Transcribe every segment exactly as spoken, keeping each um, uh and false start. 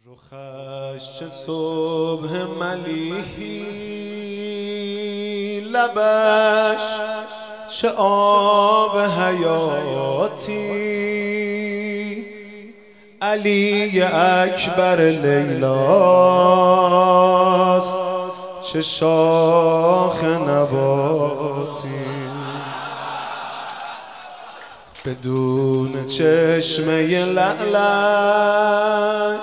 رخش چه صبح ملیحی، لبش چه آب حیاتی، علی اکبر لیلاست چه شاخ نباتی، بدون چشمه لعلش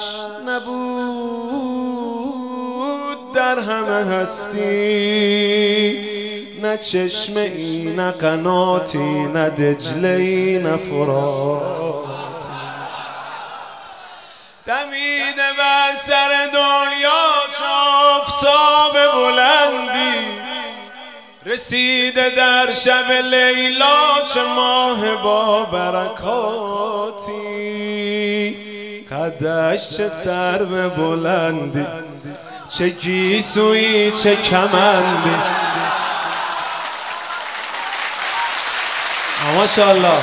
نبود در همه هستی، نه چشمه ای نه قناتی نه دجله ای نه فراتی، دمیده بر سر دنیا چو آفتاب بلندی، رسیده در شب لیلا چه ماه با برکاتی، قدش چه سرو بلندی، چه گیسویی چه کمندی. ماشاءالله.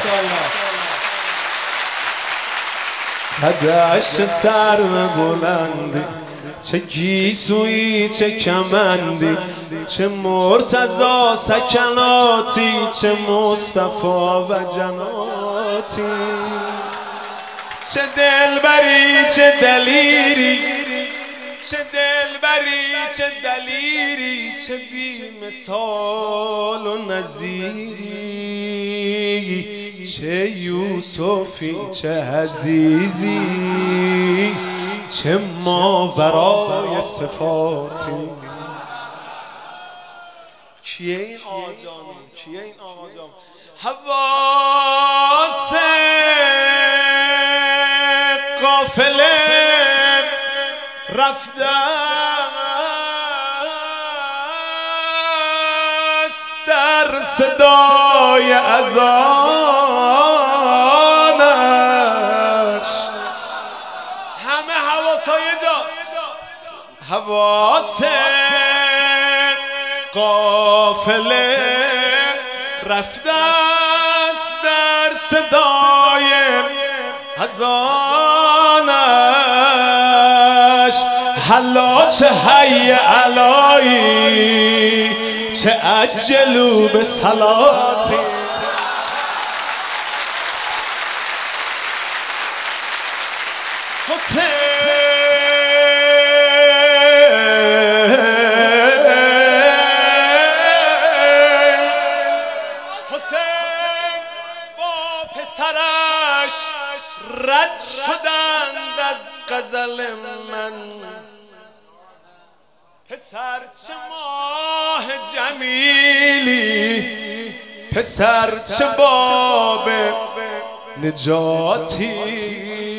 قدش چه سرو بلندی، چه گیسویی چه کمندی، چه مرتضی سکناتی، چه مصطفی و جناتی، چه دلبری چه دلیری، چه دلبری چه دلیری، چه بی مثال و نظیری، چه یوسفی چه عزیزی، چه ماورای صفاتی. کیه این آجام؟ کیه این آجام؟ حواس قافله رفته است در صدای اذانش، همه حواسای جا حواس قافله رفته است در صدای اذانش، حلا چه حی علایی، چه عجلوا به صلاتی. حسین پسرش رد شدند از غزل من، پسر چه ماه جمیلی، پسر چه باب نجاتی،